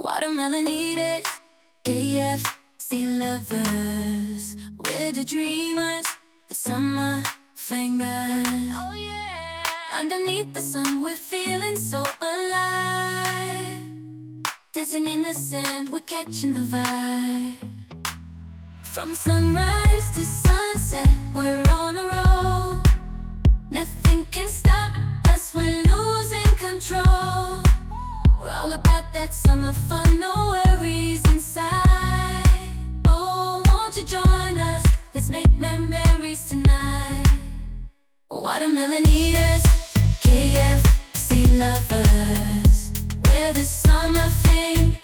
Watermelon eaters, KFC lovers, we're the dreamers, the summer flingers. Oh yeah. Underneath the sun, we're feeling so alive. Dancing in the sand, we're catching the vibe. From sunrise to sunset, we're on a roll. Nothing can stop us, we're losing control. We're all about that summer fun, no worries inside. Oh, won't you join us? Let's make memories tonight. Watermelon eaters, KFC lovers, we're the summer thing.